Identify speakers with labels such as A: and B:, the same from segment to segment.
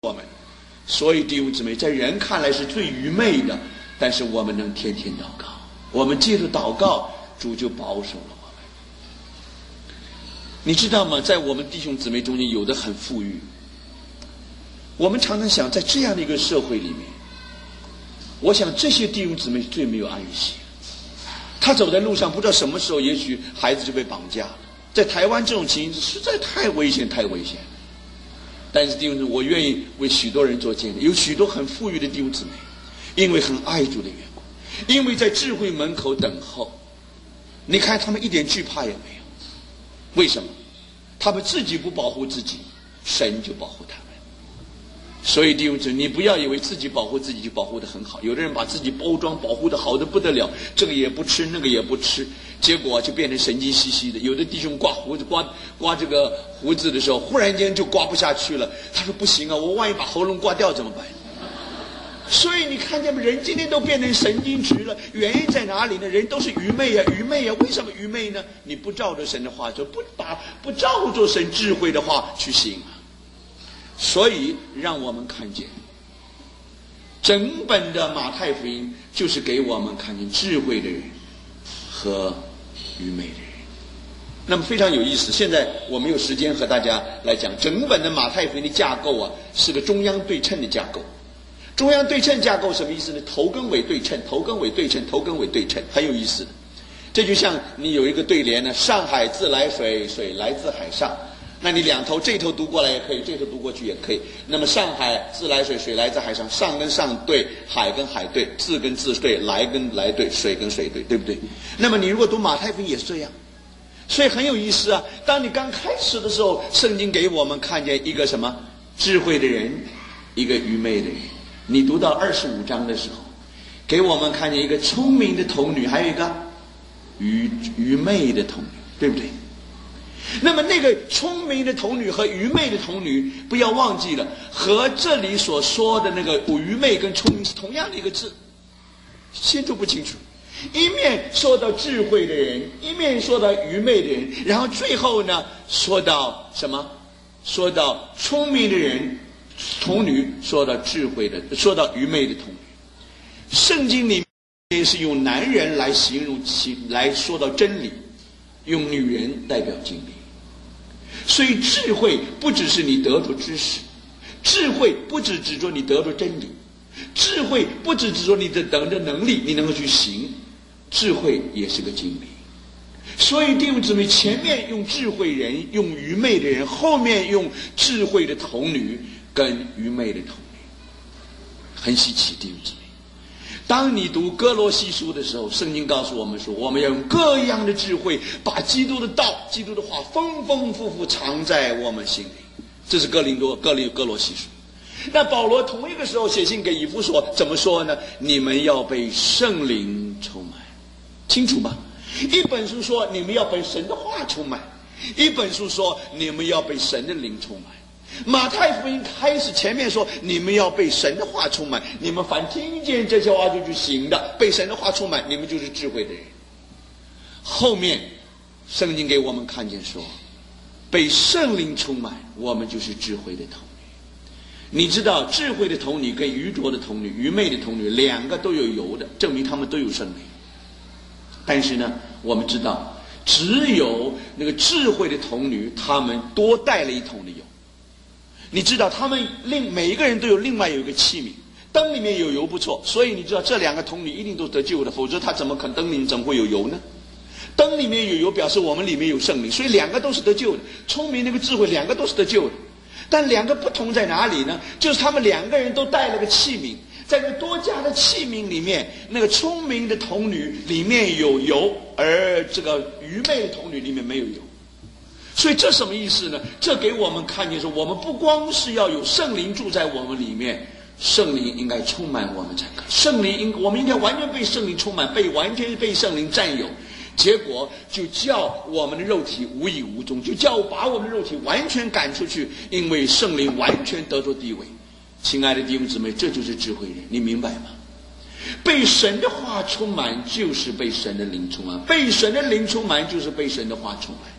A: 我们。所以弟兄姊妹，在人看来是最愚昧的，但是我们能天天祷告，我们借着祷告，主就保守了我们。你知道吗？在我们弟兄姊妹中间，有的很富裕。我们常常想，在这样的一个社会里面，我想这些弟兄姊妹最没有安息。他走在路上，不知道什么时候，也许孩子就被绑架了。在台湾这种情形实在太危险，太危险。但是弟兄姊妹，我愿意为许多人做见证，有许多很富裕的弟兄姊妹，因为很爱主的缘故，因为在智慧门口等候，你看他们一点惧怕也没有。为什么？他们自己不保护自己，神就保护他们。所以弟兄姊妹，你不要以为自己保护自己就保护得很好。有的人把自己包装保护得好得不得了，这个也不吃，那个也不吃，结果就变成神经兮兮的。有的弟兄刮胡子，刮这个胡子的时候，忽然间就刮不下去了。他说不行啊，我万一把喉咙刮掉怎么办？所以你看见吗？人今天都变成神经质了，原因在哪里呢？人都是愚昧啊，愚昧啊！为什么愚昧呢？你不照着神的话做，不照着神智慧的话去行啊。所以让我们看见整本的马太福音就是给我们看见智慧的人和愚昧的人。那么非常有意思，现在我没有时间和大家来讲整本的马太福音的架构啊，是个中央对称的架构。中央对称架构什么意思呢？头跟尾对称，头跟尾对称，头跟尾对称，很有意思的。这就像你有一个对联呢，上海自来水，水来自海上。那你两头，这头读过来也可以，这头读过去也可以。那么上海自来水，水来自海上，上跟上对，海跟海对，字跟字对，来跟来对，水跟水对，对不对？那么你如果读马太福音也是这样，所以很有意思啊。当你刚开始的时候，圣经给我们看见一个什么智慧的人，一个愚昧的人。你读到25章的时候，给我们看见一个聪明的童女，还有一个愚昧的童女，对不对？那么那个聪明的童女和愚昧的童女，不要忘记了，和这里所说的那个愚昧跟聪明是同样的一个字，清楚不清楚？一面说到智慧的人，一面说到愚昧的人，然后最后呢说到什么？说到聪明的人童女，说到智慧的，说到愚昧的童女。圣经里面是用男人来形容来说到真理，用女人代表真理。所以智慧不只是你得着知识，智慧不只指着你得着真理，智慧不只指着你的等着能力，你能够去行，智慧也是个经历。所以弟兄姊妹，前面用智慧人，用愚昧的人，后面用智慧的童女跟愚昧的童女，很稀奇。弟兄姊妹，当你读哥罗西书的时候，圣经告诉我们说，我们要用各样的智慧，把基督的道、基督的话丰丰富富藏在我们心里。这是哥罗西书。那保罗同一个时候写信给以弗所，怎么说呢？你们要被圣灵充满，清楚吗？一本书说你们要被神的话充满，一本书说你们要被神的灵充满。马太福音开始前面说你们要被神的话充满，你们凡听见这些话就去行的，被神的话充满，你们就是智慧的人。后面圣经给我们看见说，被圣灵充满，我们就是智慧的童女。你知道智慧的童女跟愚拙的童女、愚昧的童女两个都有油的，证明他们都有圣灵。但是呢，我们知道只有那个智慧的童女，他们多带了一桶的油。你知道他们每一个人都有另外有一个器皿，灯里面有油不错，所以你知道这两个童女一定都得救的，否则他怎么可能灯里面怎么会有油呢？灯里面有油表示我们里面有圣灵，所以两个都是得救的。聪明那个智慧两个都是得救的，但两个不同在哪里呢？就是他们两个人都带了个器皿，在这个多加的器皿里面，那个聪明的童女里面有油，而这个愚昧的童女里面没有油。所以这什么意思呢？这给我们看见说，我们不光是要有圣灵住在我们里面，圣灵应该充满我们才可以。我们应该完全被圣灵充满，完全被圣灵占有。结果就叫我们的肉体无影无踪，就叫把我们的肉体完全赶出去，因为圣灵完全得着地位。亲爱的弟兄姊妹，这就是智慧人，你明白吗？被神的话充满就是被神的灵充满，被神的灵充满就是被神的话充满。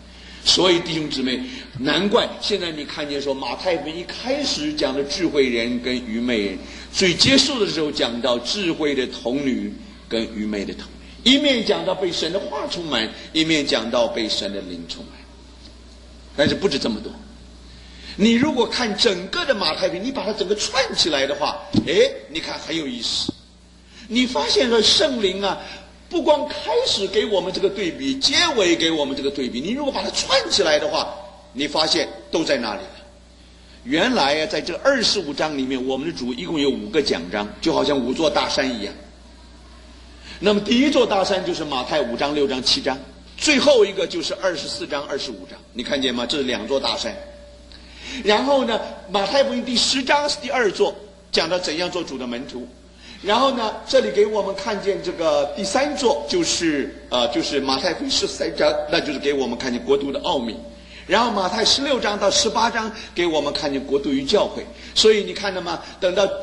A: 所以弟兄姊妹，难怪现在你看见说马太福音一开始讲的智慧人跟愚昧人，最结束的时候讲到智慧的童女跟愚昧的童女，一面讲到被神的话充满，一面讲到被神的灵充满。但是不止这么多，你如果看整个的马太福音，你把它整个串起来的话，你看很有意思。你发现了圣灵啊，不光开始给我们这个对比，结尾给我们这个对比，你如果把它串起来的话，你发现都在那里了。原来啊，在这25章里面，我们的主一共有5个讲章，就好像5座大山一样。那么第一座大山就是马太5章、6章、7章，最后一个就是24章、25章，你看见吗？这是2座大山。然后呢，马太福音第10章是第2座，讲到怎样做主的门徒。然后呢，这里给我们看见这个第3座，就是马太福音13章，那就是给我们看见国度的奥秘。然后马太16章到18章给我们看见国度与教会。所以你看到吗？等到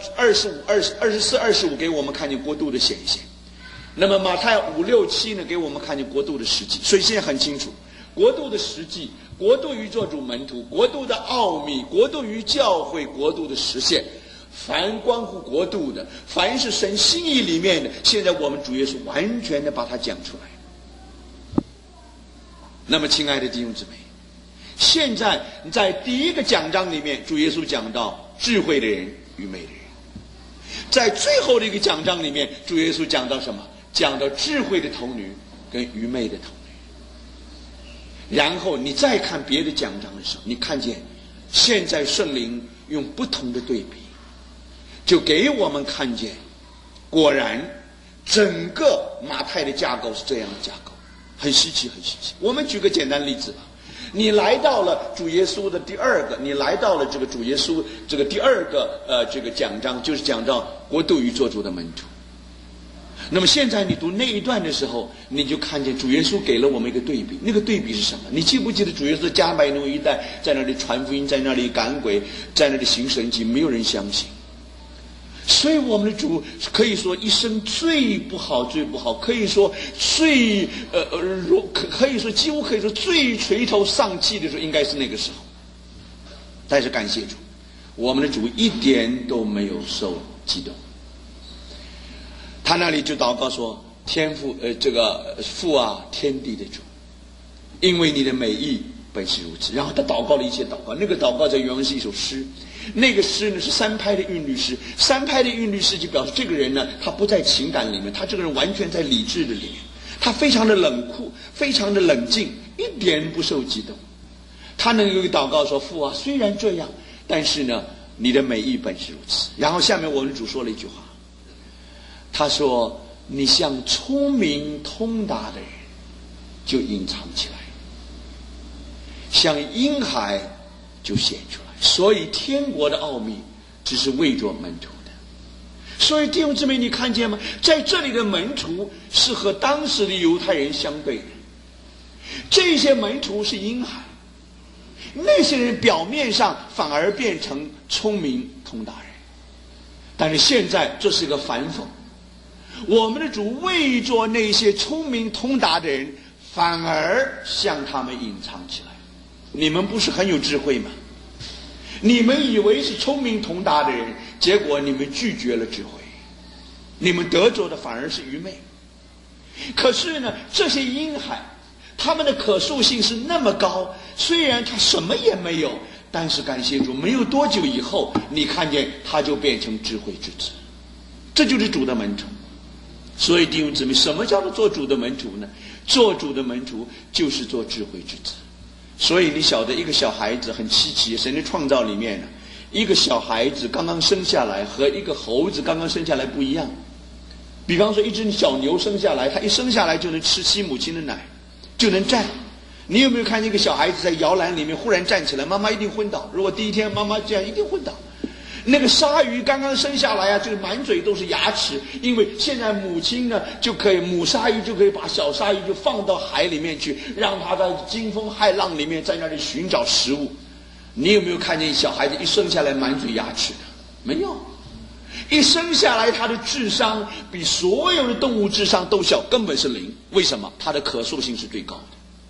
A: 24、25给我们看见国度的显现。那么马太5、6、7呢，给我们看见国度的实际。所以现在很清楚，国度的实际，国度与做主门徒，国度的奥秘，国度与教会，国度的实现。凡关乎国度的，凡是神心意里面的，现在我们主耶稣完全的把它讲出来。那么亲爱的弟兄姊妹，现在在第1个讲章里面，主耶稣讲到智慧的人、愚昧的人。在最后的一个讲章里面，主耶稣讲到什么？讲到智慧的童女跟愚昧的童女。然后你再看别的讲章的时候，你看见现在圣灵用不同的对比，就给我们看见，果然整个马太的架构是这样的架构，很稀奇，很稀奇。我们举个简单例子吧，你来到了主耶稣的第2个，你来到了这个主耶稣这个第2个这个讲章，就是讲到国度与做主的门徒。那么现在你读那一段的时候，你就看见主耶稣给了我们一个对比。那个对比是什么？你记不记得主耶稣加百农一带在那里传福音，在那里赶鬼，在那里行神迹，没有人相信。所以我们的主可以说一生最不好，最不好，可以说最可以说几乎可以说最垂头丧气的时候，应该是那个时候。但是感谢主，我们的主一点都没有受激动。他那里就祷告说：“天父，这个父啊，天地的主，因为你的美意本是如此。”然后他祷告了一切祷告，那个祷告在原文是一首诗。那个诗呢是3拍的韵律诗，3拍的韵律诗就表示这个人呢，他不在情感里面，他这个人完全在理智的里面，他非常的冷酷，非常的冷静，一点不受激动。他能够祷告说：“父啊，虽然这样，但是呢，你的美意本是如此。”然后下面我们主说了一句话，他说：“你像聪明通达的人，就隐藏起来；像婴孩，就显出来。所以天国的奥秘只是为着门徒的。”所以弟兄姊妹，你看见吗？在这里的门徒是和当时的犹太人相对的，这些门徒是婴孩，那些人表面上反而变成聪明通达人。但是现在这是一个反讽，我们的主为着那些聪明通达的人，反而向他们隐藏起来。你们不是很有智慧吗？你们以为是聪明通达的人，结果你们拒绝了智慧，你们得着的反而是愚昧。可是呢，这些婴孩他们的可塑性是那么高，虽然他什么也没有，但是感谢主，没有多久以后，你看见他就变成智慧之子。这就是主的门徒。所以弟兄姊妹，什么叫做做主的门徒呢？做主的门徒就是做智慧之子。所以你晓得，一个小孩子很稀奇，神的创造里面呢，一个小孩子刚刚生下来和一个猴子刚刚生下来不一样。比方说一只小牛生下来，它一生下来就能吃母亲的奶，就能站。你有没有看见一个小孩子在摇篮里面忽然站起来，妈妈一定昏倒。如果第一天妈妈这样，一定昏倒。那个鲨鱼刚刚生下来啊，就满嘴都是牙齿，因为现在母亲呢就可以，母鲨鱼就可以把小鲨鱼就放到海里面去，让它在惊风骇浪里面在那里寻找食物。你有没有看见小孩子一生下来满嘴牙齿的？没有。一生下来他的智商比所有的动物智商都小，根本是0。为什么？他的可塑性是最高的。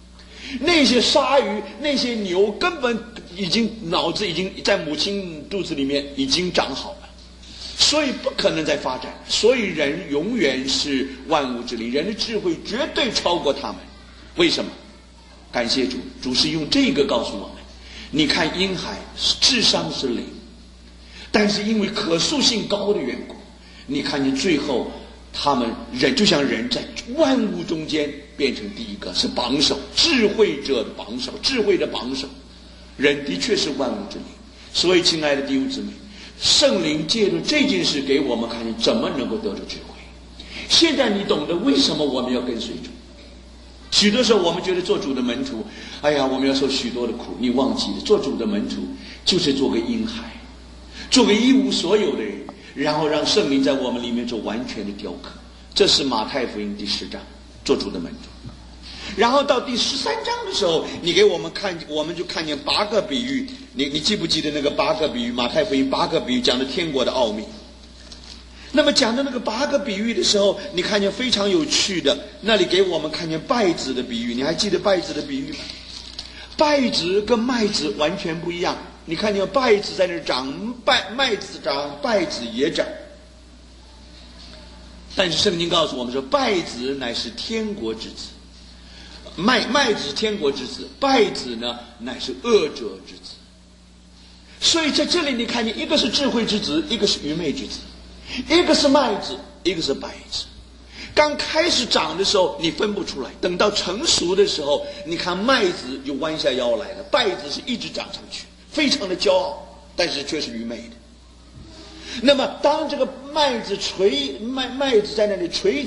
A: 那些鲨鱼、那些牛根本脑子已经在母亲肚子里面已经长好了，所以不可能再发展。所以人永远是万物之灵，人的智慧绝对超过他们。为什么？感谢主，主是用这个告诉我们。你看婴孩智商是0，但是因为可塑性高的缘故，你看见最后他们人就像人在万物中间变成第一个，是榜首，智慧者的榜首，智慧的榜首。人的确是万物之灵。所以亲爱的弟兄姊妹，圣灵借着这件事给我们看见怎么能够得着智慧。现在你懂得为什么我们要跟随主。许多时候我们觉得做主的门徒，哎呀，我们要受许多的苦。你忘记了，做主的门徒就是做个婴孩，做个一无所有的人，然后让圣灵在我们里面做完全的雕刻。这是马太福音第10章，做主的门徒。然后到第13章的时候，你给我们看，我们就看见8个比喻。你记不记得那个8个比喻？马太福音8个比喻讲的天国的奥秘。那么讲的那个8个比喻的时候，你看见非常有趣的，那里给我们看见稗子的比喻。你还记得稗子的比喻吗？稗子跟麦子完全不一样。你看见稗子在那长，麦子长，稗子也长。但是圣经告诉我们说，稗子乃是天国之子，麦子是天国之子，稗子呢乃是恶者之子。所以在这里你看见，一个是智慧之子，一个是愚昧之子。一个是麦子，一个是稗子。刚开始长的时候你分不出来，等到成熟的时候，你看麦子就弯下腰来了，稗子是一直长上去，非常的骄傲，但是却是愚昧的。那么当这个麦子在那里垂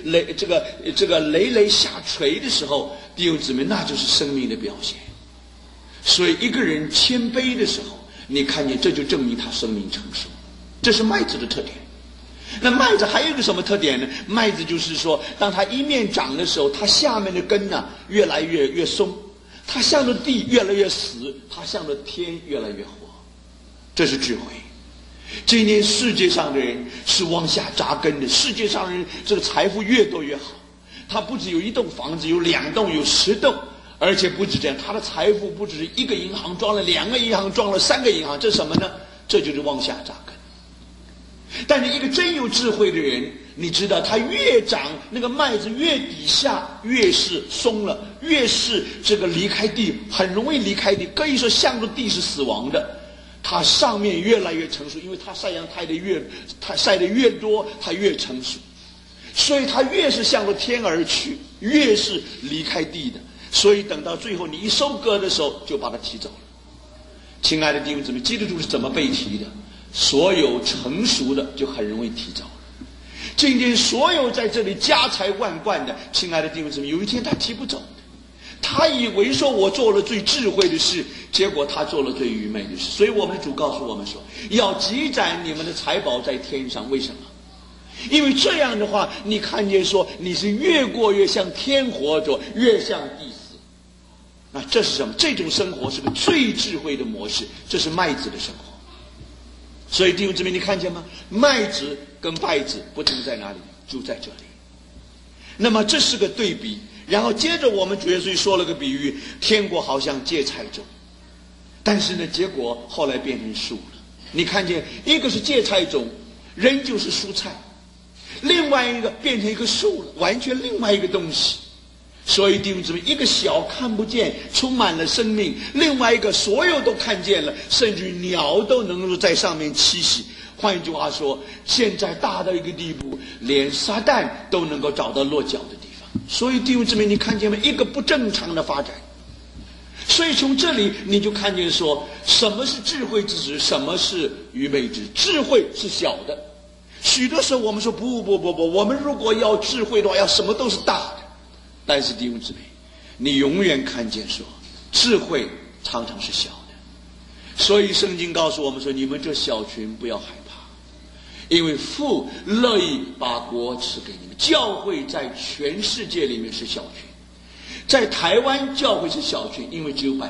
A: 累下垂的时候，弟兄姊妹，那就是生命的表现。所以一个人谦卑的时候，你看见这就证明他生命成熟，这是麦子的特点。那麦子还有一个什么特点呢？麦子就是说，当它一面长的时候，它下面的根呢越来越松，它向着地越来越死，它向着天越来越活。这是智慧。今天世界上的人是往下扎根的，世界上人这个财富越多越好。他不只有1栋房子，有2栋，有10栋，而且不止这样，他的财富不只是1个银行装了，2个银行装了，3个银行，这是什么呢？这就是往下扎根。但是一个真有智慧的人，你知道他越长，那个麦子越底下越是松了，越是这个离开地，很容易离开地，可以说向着地是死亡的。它上面越来越成熟，因为它晒阳晒得越多，它越成熟，所以它越是向着天而去，越是离开地的。所以等到最后你一收割的时候，就把它提走了。亲爱的弟兄姊妹，基督徒是怎么被提的？所有成熟的就很容易提走了。今天所有在这里家财万贯的，亲爱的弟兄姊妹，有一天他提不走的。他以为说我做了最智慧的事，结果他做了最愚昧的事。所以我们的主告诉我们说，要积攒你们的财宝在天上。为什么？因为这样的话，你看见说你是越过越像天活着，越像地死。那这是什么？这种生活是个最智慧的模式，这是麦子的生活。所以弟兄姊妹，你看见吗？麦子跟稗子不同在哪里？就在这里。那么这是个对比。然后接着我们主耶稣说了个比喻，天国好像芥菜种，但是呢，结果后来变成树了。你看见，一个是芥菜种，仍旧是蔬菜，另外一个变成一个树了，完全另外一个东西。所以弟兄姊妹，一个小看不见，充满了生命；另外一个所有都看见了，甚至鸟都能够在上面栖息。换一句话说，现在大到一个地步，连撒旦都能够找到落脚的地方。所以弟兄姊妹，你看见没？一个不正常的发展。所以从这里你就看见说，什么是智慧之子，什么是愚昧之子。智慧是小的，许多时候我们说不，我们如果要智慧的话，要什么都是大的。但是弟兄姊妹，你永远看见说，智慧常常是小的。所以圣经告诉我们说，你们这小群不要害怕，因为父乐意把国赐给你们。教会在全世界里面是小群，在台湾教会是小群，因为只有2%。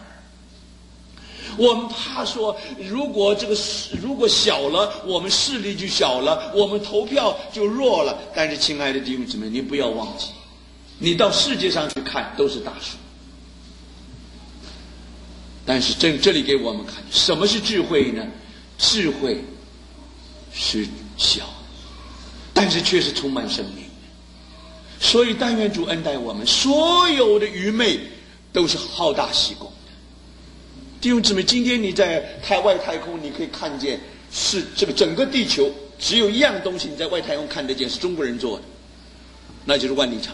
A: 我们怕说，如果小了，我们势力就小了，我们投票就弱了。但是亲爱的弟兄姊妹，你不要忘记，你到世界上去看都是大数， 但是这里给我们看，什么是智慧呢？智慧是小，但是却是充满生命。所以但愿主恩待我们，所有的愚昧都是好大喜功的。弟兄姊妹，今天你在外太空，你可以看见是这个整个地球只有一样东西你在外太空看得见，是中国人做的，那就是万里长